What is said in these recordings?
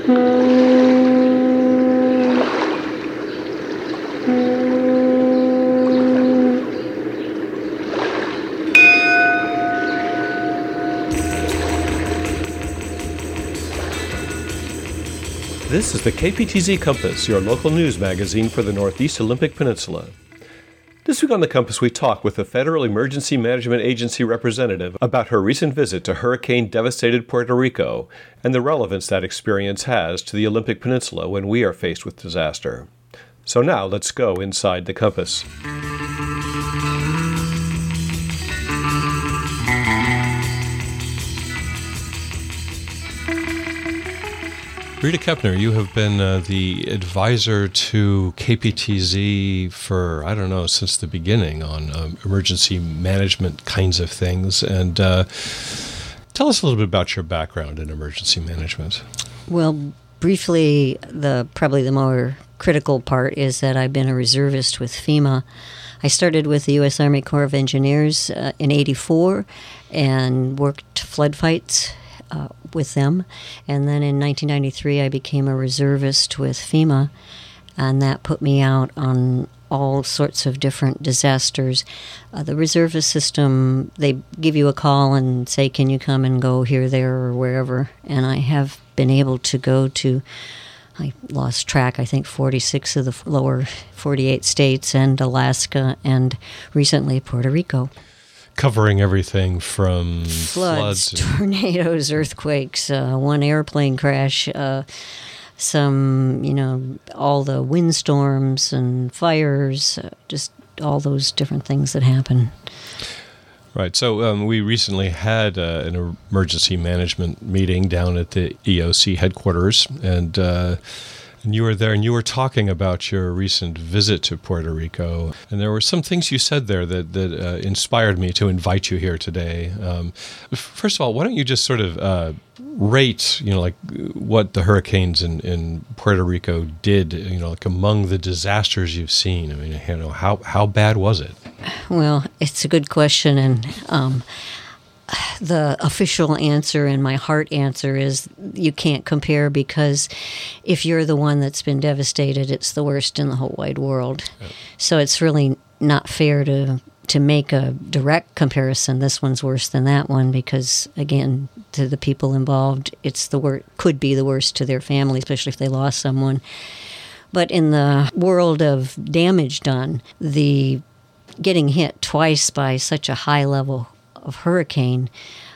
This is the KPTZ Compass, your local news magazine for the Northeast Olympic Peninsula. This week on the Compass, we talk with a Federal Emergency Management Agency representative about her recent visit to hurricane-devastated Puerto Rico and the relevance that experience has to the Olympic Peninsula when we are faced with disaster. So now, let's go inside the Compass. Rita Kepner, you have been the advisor to KPTZ for, since the beginning on emergency management kinds of things. And tell us a little bit about your background in emergency management. Well, briefly, probably the more critical part is that I've been a reservist with FEMA. I started with the U.S. Army Corps of Engineers in '84 and worked flood fights with them. And then in 1993, I became a reservist with FEMA, and that put me out on all sorts of different disasters. The reservist system, they give you a call and say, can you come and go here, there, or wherever? And I have been able to go to, I lost track, I think 46 of the lower 48 states and Alaska and recently Puerto Rico. Covering everything from floods tornadoes, earthquakes, one airplane crash, some, all the windstorms and fires, just all those different things that happen. Right. So we recently had an emergency management meeting down at the EOC headquarters, and you were there, and you were talking about your recent visit to Puerto Rico. And there were some things you said there that inspired me to invite you here today. First of all, why don't you just sort of rate, what the hurricanes in Puerto Rico did, among the disasters you've seen? I mean, how bad was it? Well, it's a good question, and the official answer and my heart answer is you can't compare, because if you're the one that's been devastated, it's the worst in the whole wide world. Yep. So it's really not fair to make a direct comparison. This one's worse than that one, because again, to the people involved, it's could be the worst to their family, especially if they lost someone. But in the world of damage done, the getting hit twice by such a high level of hurricane,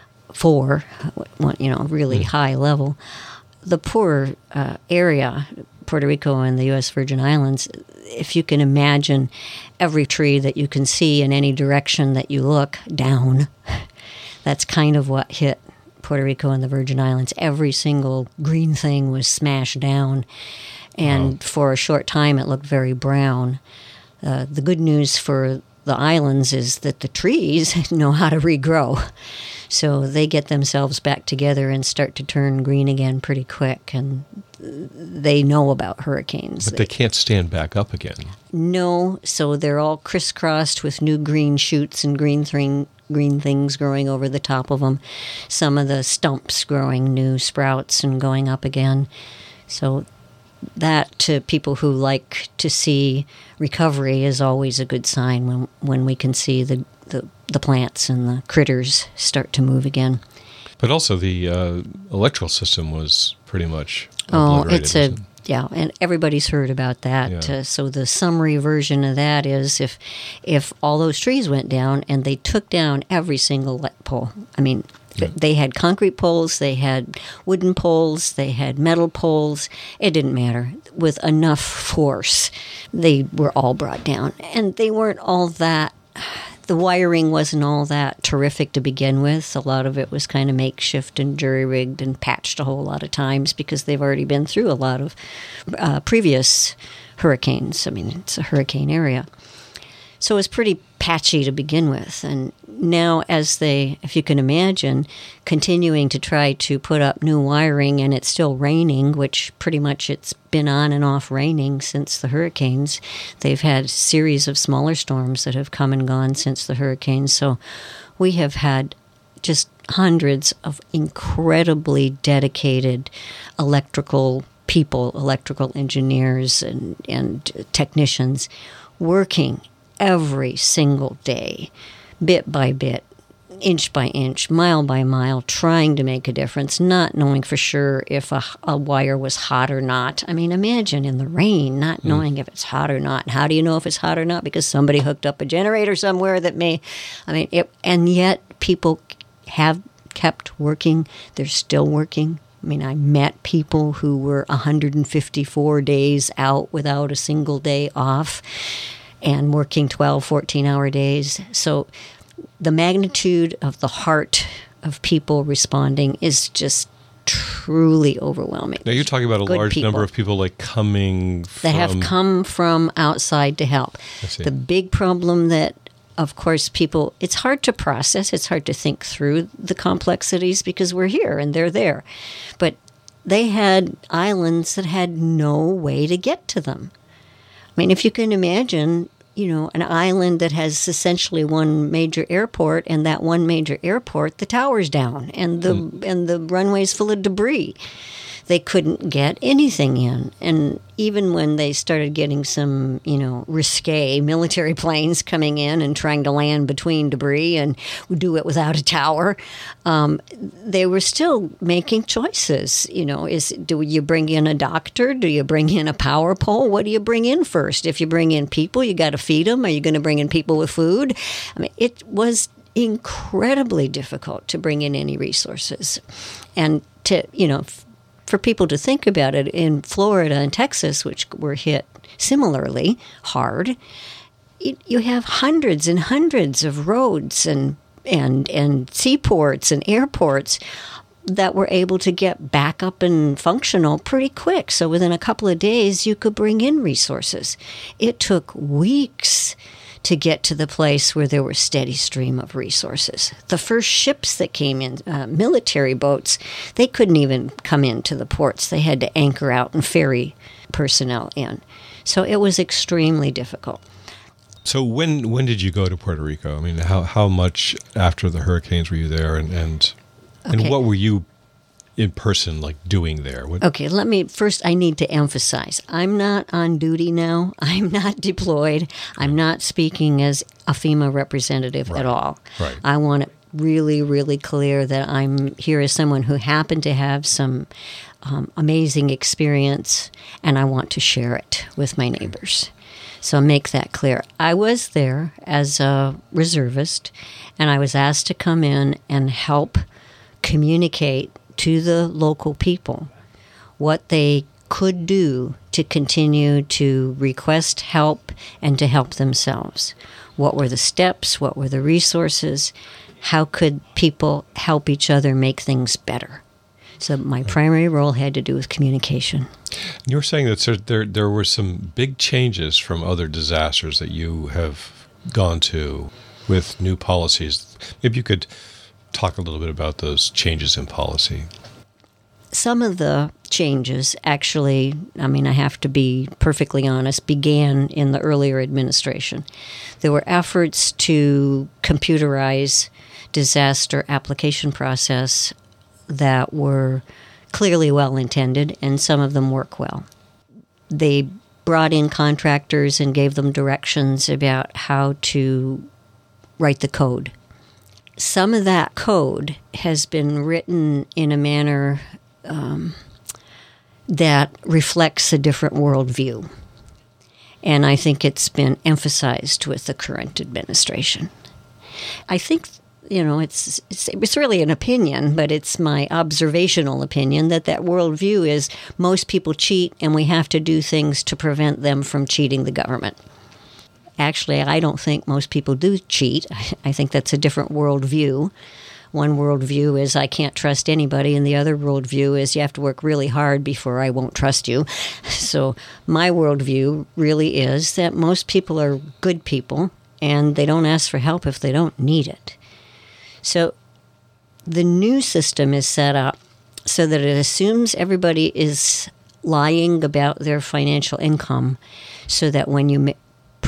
really high level, the poor area, Puerto Rico and the U.S. Virgin Islands, if you can imagine every tree that you can see in any direction that you look down, that's kind of what hit Puerto Rico and the Virgin Islands. Every single green thing was smashed down, and for a short time it looked very brown. The good news for the islands is that the trees know how to regrow. So they get themselves back together and start to turn green again pretty quick, and they know about hurricanes. But they can't stand back up again. No, so they're all crisscrossed with new green shoots and green things growing over the top of them. Some of the stumps growing new sprouts and going up again. So that, to people who like to see recovery, is always a good sign when we can see the plants and the critters start to move again. But also the electrical system was pretty much obliterated. And everybody's heard about that. Yeah. So the summary version of that is if all those trees went down and they took down every single light pole, they had concrete poles, they had wooden poles, they had metal poles. It didn't matter. With enough force, they were all brought down. And they weren't all that, the wiring wasn't all that terrific to begin with. A lot of it was kind of makeshift and jury-rigged and patched a whole lot of times because they've already been through a lot of previous hurricanes. It's a hurricane area. So it was pretty patchy to begin with. And now as they, if you can imagine, continuing to try to put up new wiring, and it's still raining, which pretty much it's been on and off raining since the hurricanes. They've had a series of smaller storms that have come and gone since the hurricanes. So we have had just hundreds of incredibly dedicated electrical people, electrical engineers and technicians working every single day, bit by bit, inch by inch, mile by mile, trying to make a difference, not knowing for sure if a wire was hot or not. I mean, imagine in the rain, not knowing if it's hot or not. How do you know if it's hot or not? Because somebody hooked up a generator somewhere that may, and yet people have kept working. They're still working. I mean, I met people who were 154 days out without a single day off and working 12, 14-hour days. So the magnitude of the heart of people responding is just truly overwhelming. Now, you're talking about a large number of people coming from... that have come from outside to help. The big problem that, of course, people, it's hard to process, it's hard to think through the complexities because we're here and they're there. But they had islands that had no way to get to them. I mean, if you can imagine, an island that has essentially one major airport, and that one major airport, the tower's down and the runway's full of debris. They couldn't get anything in. And even when they started getting some, risque military planes coming in and trying to land between debris and do it without a tower, they were still making choices. Do you bring in a doctor? Do you bring in a power pole? What do you bring in first? If you bring in people, you got to feed them. Are you going to bring in people with food? I mean, it was incredibly difficult to bring in any resources. And to, for people to think about it, in Florida and Texas, which were hit similarly hard, you have hundreds and hundreds of roads and seaports and airports that were able to get back up and functional pretty quick. So within a couple of days, you could bring in resources. It took weeks to get to the place where there was steady stream of resources. The first ships that came in, military boats, they couldn't even come into the ports. They had to anchor out and ferry personnel in. So it was extremely difficult. So when did you go to Puerto Rico? I mean, how much after the hurricanes were you there, and what were you in person doing there? Okay, I need to emphasize, I'm not on duty now. I'm not deployed. I'm not speaking as a FEMA representative at all. Right. I want it really, really clear that I'm here as someone who happened to have some amazing experience, and I want to share it with my neighbors. So make that clear. I was there as a reservist, and I was asked to come in and help communicate to the local people what they could do to continue to request help and to help themselves. What were the steps? What were the resources? How could people help each other make things better? So my primary role had to do with communication. You were saying that there were some big changes from other disasters that you have gone to with new policies. Maybe you could talk a little bit about those changes in policy. Some of the changes actually, I have to be perfectly honest, began in the earlier administration. There were efforts to computerize disaster application process that were clearly well-intended, and some of them work well. They brought in contractors and gave them directions about how to write the code. Some of that code has been written in a manner that reflects a different worldview. And I think it's been emphasized with the current administration. I think, it's really an opinion, but it's my observational opinion that worldview is most people cheat and we have to do things to prevent them from cheating the government. Actually, I don't think most people do cheat. I think that's a different worldview. One worldview is I can't trust anybody, and the other worldview is you have to work really hard before I won't trust you. So my worldview really is that most people are good people, and they don't ask for help if they don't need it. So the new system is set up so that it assumes everybody is lying about their financial income, so that when you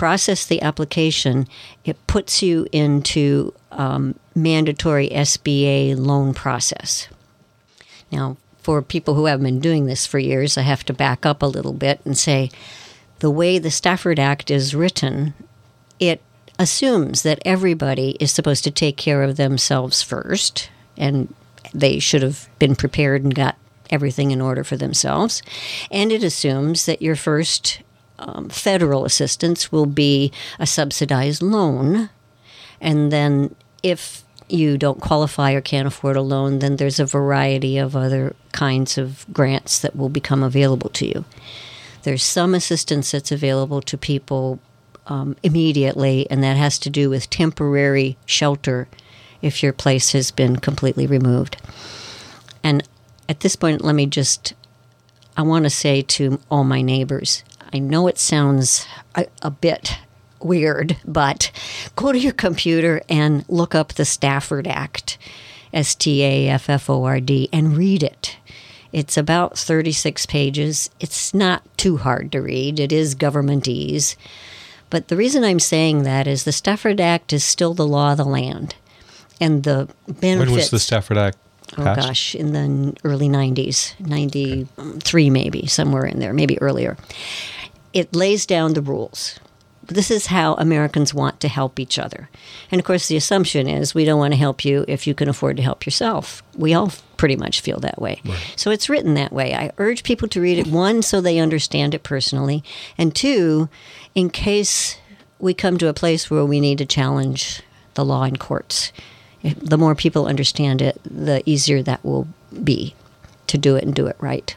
process the application, it puts you into mandatory SBA loan process. Now, for people who haven't been doing this for years, I have to back up a little bit and say the way the Stafford Act is written, it assumes that everybody is supposed to take care of themselves first, and they should have been prepared and got everything in order for themselves. And it assumes that your first federal assistance will be a subsidized loan. And then if you don't qualify or can't afford a loan, then there's a variety of other kinds of grants that will become available to you. There's some assistance that's available to people immediately, and that has to do with temporary shelter if your place has been completely removed. And at this point, I want to say to all my neighbors, I know it sounds a bit weird, but go to your computer and look up the Stafford Act, Stafford, and read it. It's about 36 pages. It's not too hard to read. It is governmentese. But the reason I'm saying that is the Stafford Act is still the law of the land. And the benefits... When was the Stafford Act passed? Oh, gosh, in the early 90s, 93 maybe, somewhere in there, maybe earlier. It lays down the rules. This is how Americans want to help each other. And, of course, the assumption is we don't want to help you if you can afford to help yourself. We all pretty much feel that way. Right. So it's written that way. I urge people to read it, one, so they understand it personally, and two, in case we come to a place where we need to challenge the law in courts. The more people understand it, the easier that will be to do it and do it right.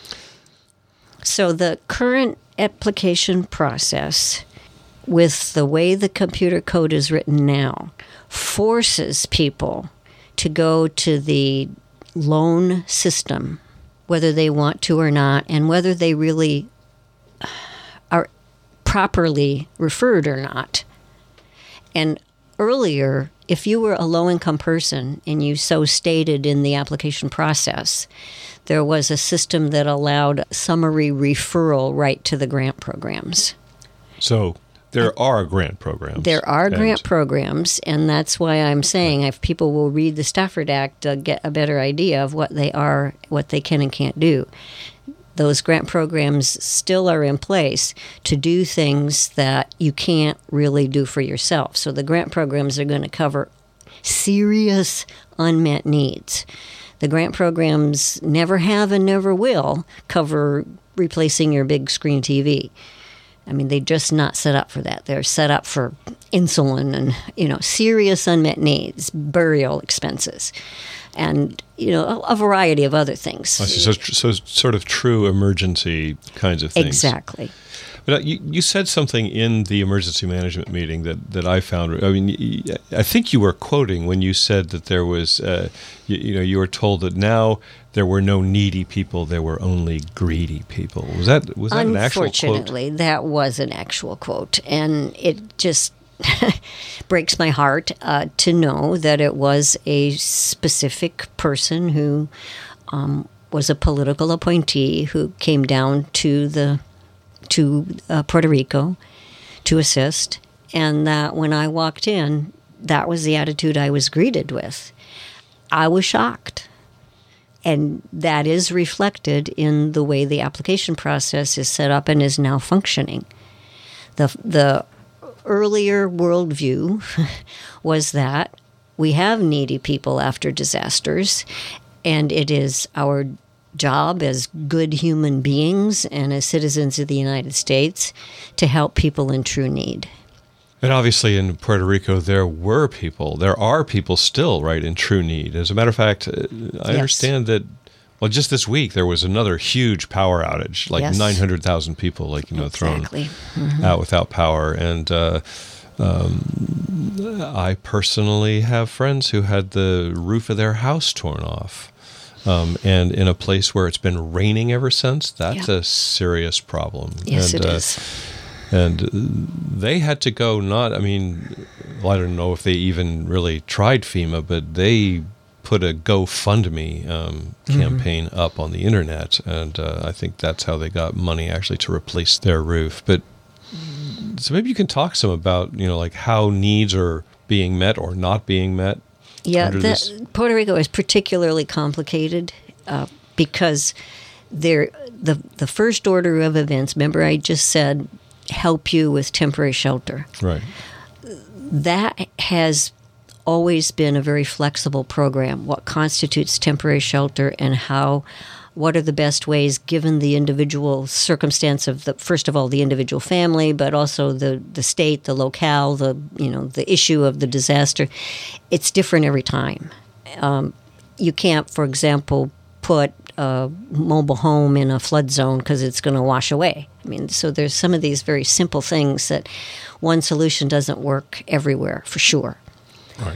So the current application process, with the way the computer code is written now, forces people to go to the loan system, whether they want to or not, and whether they really are properly referred or not. And earlier, if you were a low-income person and you so stated in the application process, there was a system that allowed summary referral right to the grant programs. So there are grant programs. There are grant programs, and that's why I'm saying if people will read the Stafford Act, get a better idea of what they are, what they can and can't do. Those grant programs still are in place to do things that you can't really do for yourself. So the grant programs are going to cover serious unmet needs. The grant programs never have and never will cover replacing your big screen TV. I mean, they're just not set up for that. They're set up for insulin and, serious unmet needs, burial expenses, and, a variety of other things. So sort of true emergency kinds of things. Exactly. But you said something in the emergency management meeting that I found. I mean, I think you were quoting when you said that there was, you were told that now there were no needy people, there were only greedy people. Was that an actual quote? Unfortunately, that was an actual quote, and it just breaks my heart to know that it was a specific person who was a political appointee who came down to Puerto Rico to assist, and that when I walked in, that was the attitude I was greeted with. I was shocked. And that is reflected in the way the application process is set up and is now functioning. The earlier worldview was that we have needy people after disasters, and it is our job as good human beings and as citizens of the United States to help people in true need. And obviously in Puerto Rico, there are people still, right, in true need. As a matter of fact, I understand that, well, just this week, there was another huge power outage, like 900,000 people, thrown out without power. And I personally have friends who had the roof of their house torn off. And in a place where it's been raining ever since, that's a serious problem. Yes, it is. And they had to go I don't know if they even really tried FEMA, but they put a GoFundMe campaign up on the internet, and I think that's how they got money actually to replace their roof. But So maybe you can talk some about, like how needs are being met or not being met. Yeah, Puerto Rico is particularly complicated because the first order of events, remember I just said, help you with temporary shelter. Right. That has always been a very flexible program. What constitutes temporary shelter and what are the best ways, given the individual circumstance of first of all, the individual family, but also the state, the locale, the issue of the disaster. It's different every time. You can't, for example, put a mobile home in a flood zone because it's going to wash away. So there's some of these very simple things that one solution doesn't work everywhere, for sure. Right.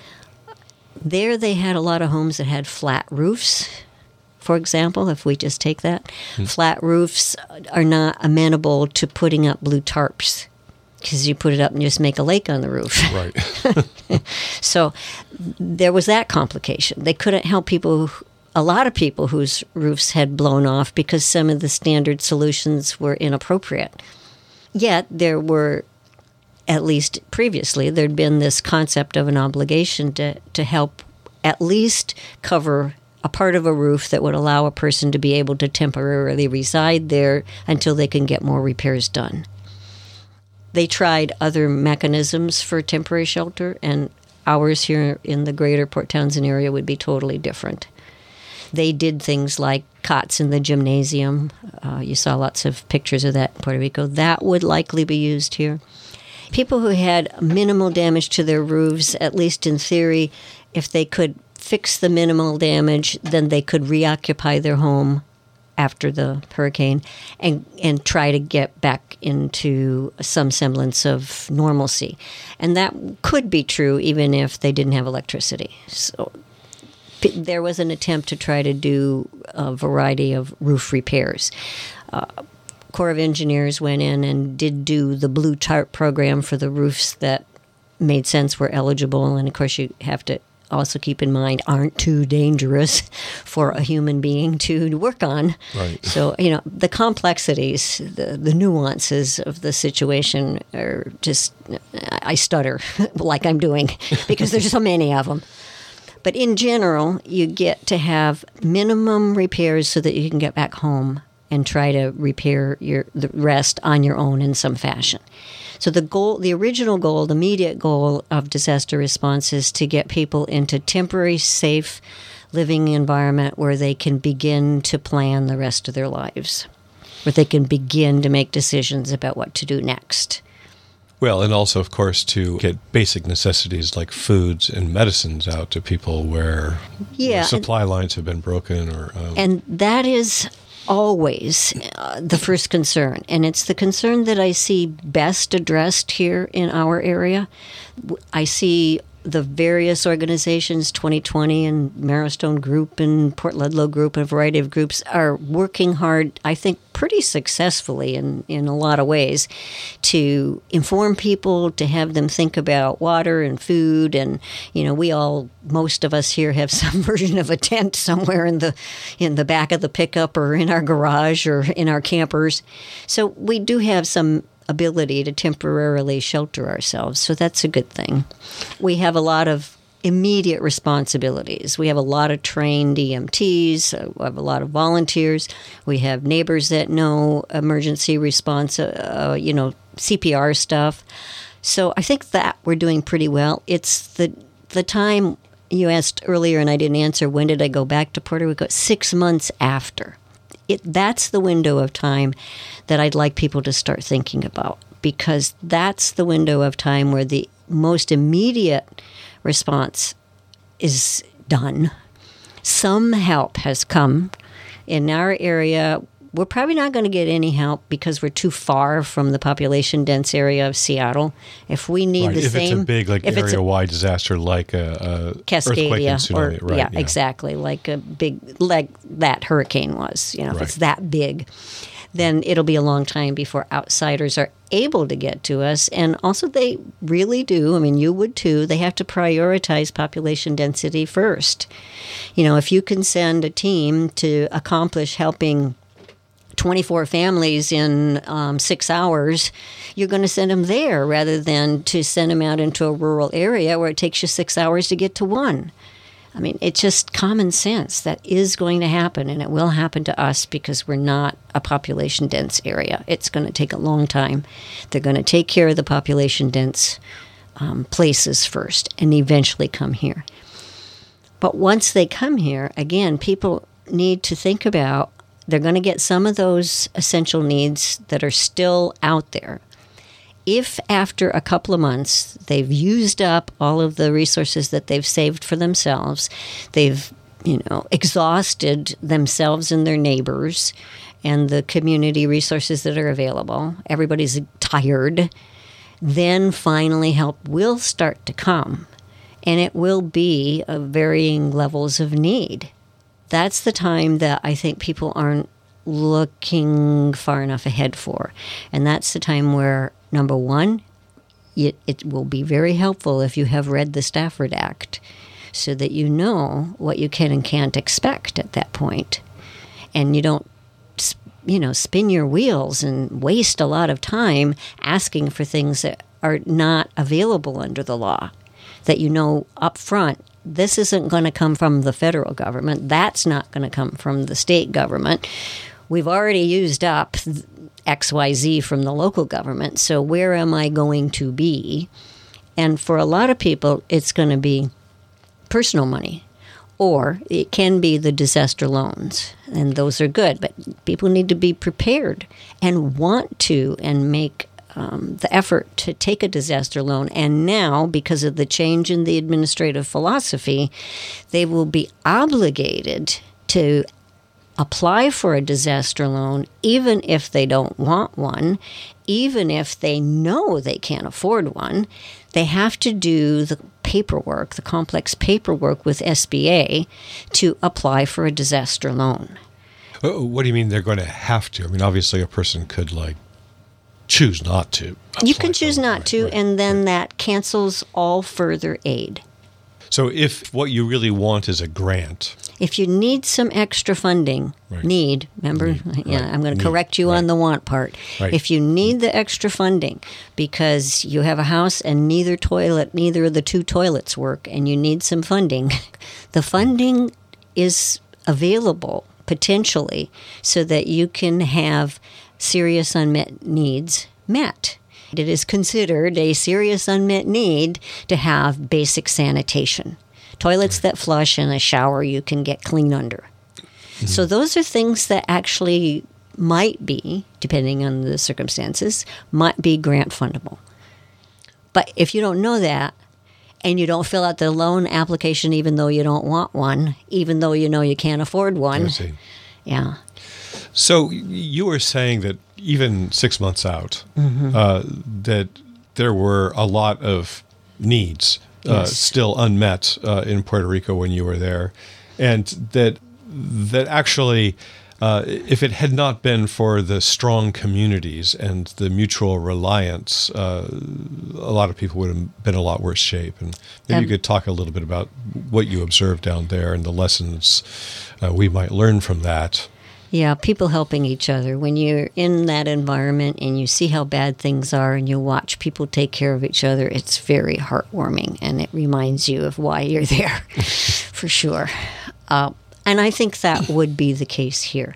There they had a lot of homes that had flat roofs. For example, if we just take that, flat roofs are not amenable to putting up blue tarps because you put it up and just make a lake on the roof. Right. So there was that complication. They couldn't help a lot of people whose roofs had blown off because some of the standard solutions were inappropriate. Yet there were, at least previously, there'd been this concept of an obligation to help at least cover a part of a roof that would allow a person to be able to temporarily reside there until they can get more repairs done. They tried other mechanisms for temporary shelter, and ours here in the greater Port Townsend area would be totally different. They did things like cots in the gymnasium. You saw lots of pictures of that in Puerto Rico. That would likely be used here. People who had minimal damage to their roofs, at least in theory, if they could fix the minimal damage, then they could reoccupy their home after the hurricane and try to get back into some semblance of normalcy. And that could be true even if they didn't have electricity. So there was an attempt to try to do a variety of roof repairs. Corps of Engineers went in and did do the blue tarp program for the roofs that made sense, were eligible, and of course you have to also keep in mind aren't too dangerous for a human being to work on. Right. So, the complexities, the nuances of the situation are just, I stutter like I'm doing because there's so many of them. But in general, you get to have minimum repairs so that you can get back home and try to repair the rest on your own in some fashion. So the original goal, the immediate goal of disaster response is to get people into temporary, safe living environment where they can begin to plan the rest of their lives, where they can begin to make decisions about what to do next. Well, and also, of course, to get basic necessities like foods and medicines out to people where supply lines have been broken. And that is always the first concern. And it's the concern that I see best addressed here in our area. I see the various organizations, 2020 and Marrowstone Group and Port Ludlow Group, and a variety of groups are working hard, I think pretty successfully in a lot of ways, to inform people, to have them think about water and food. And, most of us here have some version of a tent somewhere in the back of the pickup or in our garage or in our campers. So we do have some ability to temporarily shelter ourselves. So that's a good thing. We have a lot of immediate responsibilities. We have a lot of trained EMTs. We have a lot of volunteers. We have neighbors that know emergency response, CPR stuff. So I think that we're doing pretty well. It's the time you asked earlier and I didn't answer, when did I go back to Puerto Rico? 6 months after. That's the window of time that I'd like people to start thinking about, because that's the window of time where the most immediate response is done. Some help has come. In our area, we're probably not going to get any help because we're too far from the population-dense area of Seattle. If we need the same... If it's a big area-wide disaster like a Cascadia, earthquake and tsunami, right? Yeah, exactly, like a big, like that hurricane was. If it's that big, then it'll be a long time before outsiders are able to get to us. And also they really do, you would too, they have to prioritize population density first. If you can send a team to accomplish helping 24 families in 6 hours, you're going to send them there rather than to send them out into a rural area where it takes you 6 hours to get to one. I mean, it's just common sense. That is going to happen, and it will happen to us because we're not a population-dense area. It's going to take a long time. They're going to take care of the population-dense places first and eventually come here. But once they come here, again, people need to think about they're going to get some of those essential needs that are still out there. If after a couple of months they've used up all of the resources that they've saved for themselves, they've, exhausted themselves and their neighbors and the community resources that are available, everybody's tired, then finally help will start to come, and it will be of varying levels of need. That's the time that I think people aren't looking far enough ahead for, and that's the time where number one, it will be very helpful if you have read the Stafford Act so that you know what you can and can't expect at that point. And you don't, spin your wheels and waste a lot of time asking for things that are not available under the law. That you know up front, this isn't going to come from the federal government. That's not going to come from the state government. We've already used up XYZ from the local government, so where am I going to be? And for a lot of people, it's going to be personal money, or it can be the disaster loans, and those are good, but people need to be prepared and want to and make the effort to take a disaster loan. And now, because of the change in the administrative philosophy, they will be obligated to apply for a disaster loan even if they don't want one, even if they know they can't afford one. They have to do the paperwork, the complex paperwork with SBA to apply for a disaster loan. What do you mean they're going to have to? I mean, obviously a person could choose not to. You can choose not to, and then that cancels all further aid. So if what you really want is a grant. If you need some extra funding, remember? I'm going to correct you on the want part. Right. If you need the extra funding because you have a house and neither of the two toilets work and you need some funding, the funding is available potentially so that you can have serious unmet needs met. It is considered a serious unmet need to have basic sanitation. Toilets that flush and a shower you can get clean under. Mm-hmm. So those are things that actually might be, depending on the circumstances, might be grant fundable. But if you don't know that, and you don't fill out the loan application even though you don't want one, even though you know you can't afford one. I see. Yeah. So you were saying that even 6 months out, that there were a lot of needs still unmet in Puerto Rico when you were there, and that actually, if it had not been for the strong communities and the mutual reliance, a lot of people would have been in a lot worse shape. And maybe you could talk a little bit about what you observed down there and the lessons we might learn from that. Yeah, people helping each other. When you're in that environment and you see how bad things are and you watch people take care of each other, it's very heartwarming, and it reminds you of why you're there, for sure. And I think that would be the case here.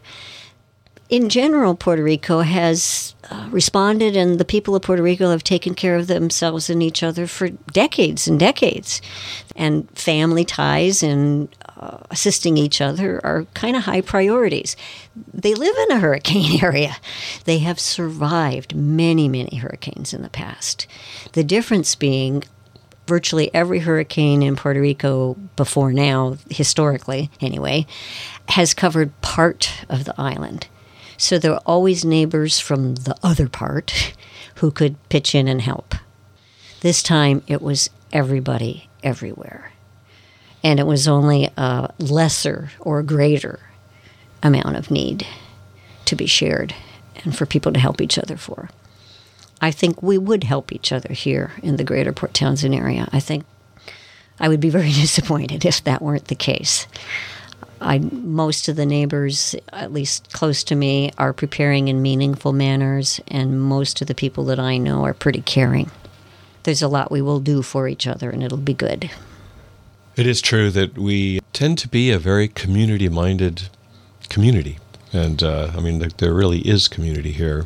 In general, Puerto Rico has responded, and the people of Puerto Rico have taken care of themselves and each other for decades and decades. And family ties and assisting each other are kind of high priorities. They live in a hurricane area. They have survived many, many hurricanes in the past. The difference being virtually every hurricane in Puerto Rico before now, historically anyway, has covered part of the island. So there are always neighbors from the other part who could pitch in and help. This time it was everybody everywhere. And it was only a lesser or greater amount of need to be shared and for people to help each other for. I think we would help each other here in the greater Port Townsend area. I think I would be very disappointed if that weren't the case. Most of the neighbors, at least close to me, are preparing in meaningful manners, and most of the people that I know are pretty caring. There's a lot we will do for each other, and it'll be good. It is true that we tend to be a very community-minded community, and there really is community here.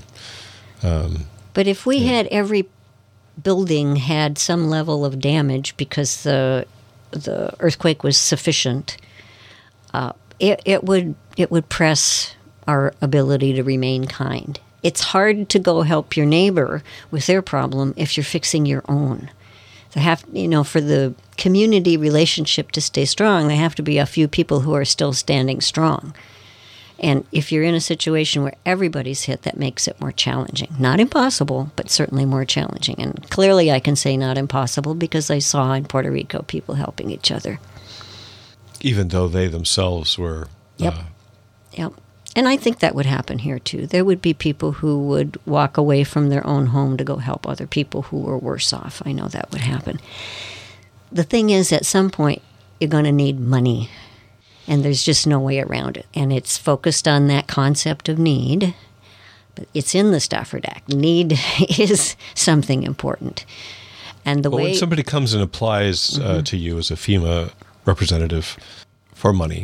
But if we had every building had some level of damage because the earthquake was sufficient, it would press our ability to remain kind. It's hard to go help your neighbor with their problem if you're fixing your own. For the community relationship to stay strong, there have to be a few people who are still standing strong. And if you're in a situation where everybody's hit, that makes it more challenging. Not impossible, but certainly more challenging. And clearly I can say not impossible because I saw in Puerto Rico people helping each other. Even though they themselves were... Yep. And I think that would happen here, too. There would be people who would walk away from their own home to go help other people who were worse off. I know that would happen. The thing is, at some point, you're going to need money. And there's just no way around it. And it's focused on that concept of need. But it's in the Stafford Act. Need is something important. And when somebody comes and applies to you as a FEMA representative for money,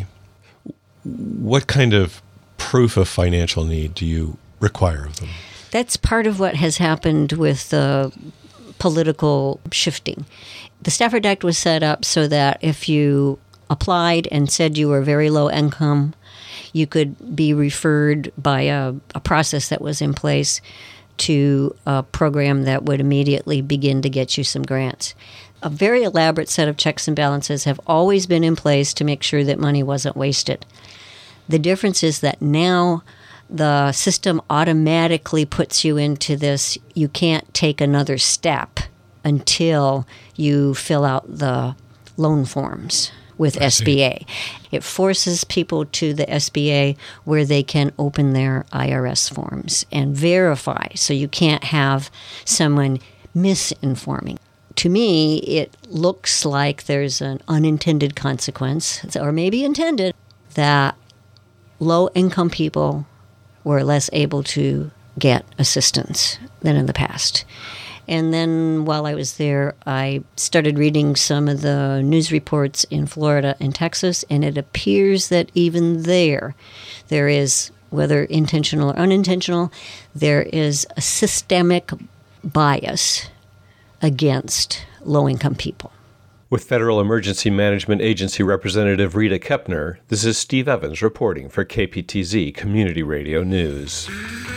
what kind of proof of financial need do you require of them? That's part of what has happened with the political shifting. The Stafford Act was set up so that if you applied and said you were very low income, you could be referred by a process that was in place to a program that would immediately begin to get you some grants. A very elaborate set of checks and balances have always been in place to make sure that money wasn't wasted. The difference is that now the system automatically puts you into this, you can't take another step until you fill out the loan forms with SBA. It forces people to the SBA where they can open their IRS forms and verify, so you can't have someone misinforming. To me, it looks like there's an unintended consequence, or maybe intended, that low-income people were less able to get assistance than in the past. And then while I was there, I started reading some of the news reports in Florida and Texas, and it appears that even there is, whether intentional or unintentional, there is a systemic bias against low-income people. With Federal Emergency Management Agency Representative Rita Kepner, this is Steve Evans reporting for KPTZ Community Radio News.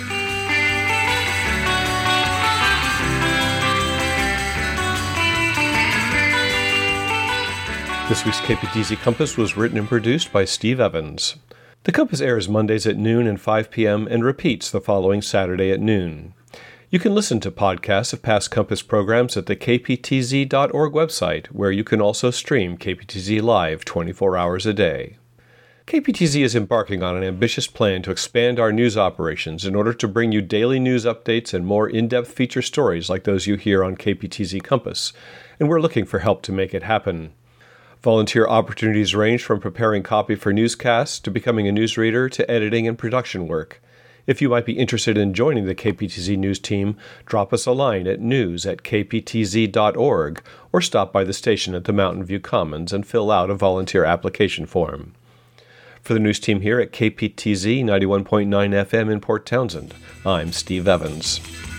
This week's KPTZ Compass was written and produced by Steve Evans. The Compass airs Mondays at noon and 5 p.m. and repeats the following Saturday at noon. You can listen to podcasts of past Compass programs at the kptz.org website, where you can also stream KPTZ Live 24 hours a day. KPTZ is embarking on an ambitious plan to expand our news operations in order to bring you daily news updates and more in-depth feature stories like those you hear on KPTZ Compass, and we're looking for help to make it happen. Volunteer opportunities range from preparing copy for newscasts to becoming a newsreader to editing and production work. If you might be interested in joining the KPTZ News team, drop us a line at news@kptz.org or stop by the station at the Mountain View Commons and fill out a volunteer application form. For the news team here at KPTZ 91.9 FM in Port Townsend, I'm Steve Evans.